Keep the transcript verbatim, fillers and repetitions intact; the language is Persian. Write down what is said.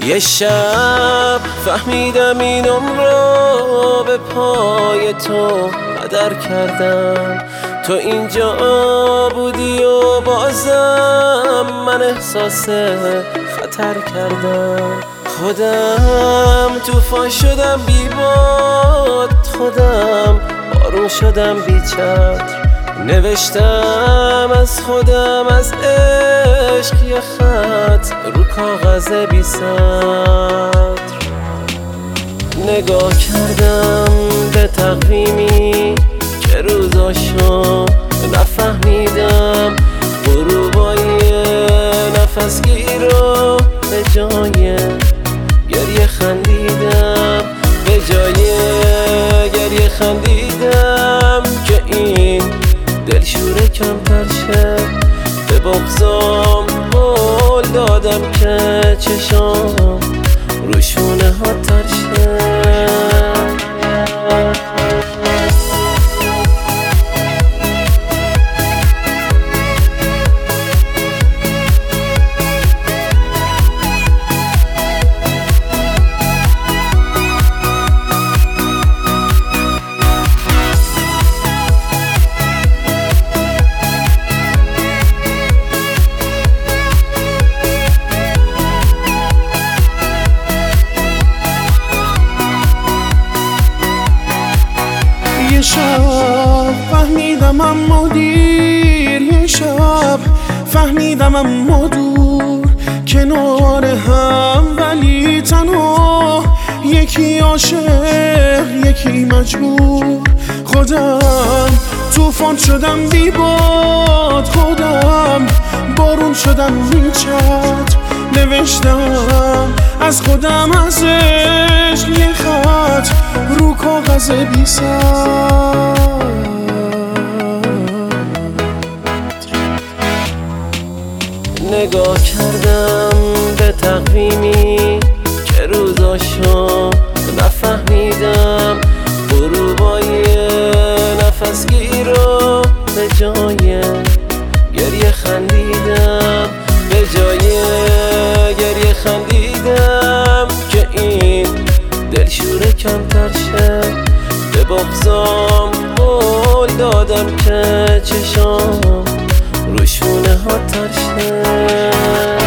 یه شب فهمیدم این عمرو به پای تو هدر کردم. تو اینجا بودی و بازم من احساس خطر کردم. خودم طوفان شدم بی باد، خودم بارون شدم بی چتر. نوشتم از خودم از عشق یه خط رو کاغذ بی سطر. نگاه کردم به تقویمی که روزاشو نفهمیدم. غروبای نفسگیر رو به جای گریه خندیدم، به جای گریه خندیدم که این دلشوره کمتر شه. به بغضام قول دادم که چشام روشونه ها تر شه. یه شب فهمیدم اما دیر، یه شب فهمیدم اما دور، کنار هم ولی تنها، یکی عاشق یکی مجبور. خودم طوفان شدم بی باد، خودم بارون شدم بی چتر. نوشتم از خودم از عشق یه خط رو کاغذ بی سطر. نگاه کردم به تقویمی که روزاشو نفهمیدم. غروبای نفسگیر رو به جای گریه خندیدم، به جای گریه خندیدم که این دلشوره کمتر شه. به بغضام قول دادم که چشام روشونه ها تر شه.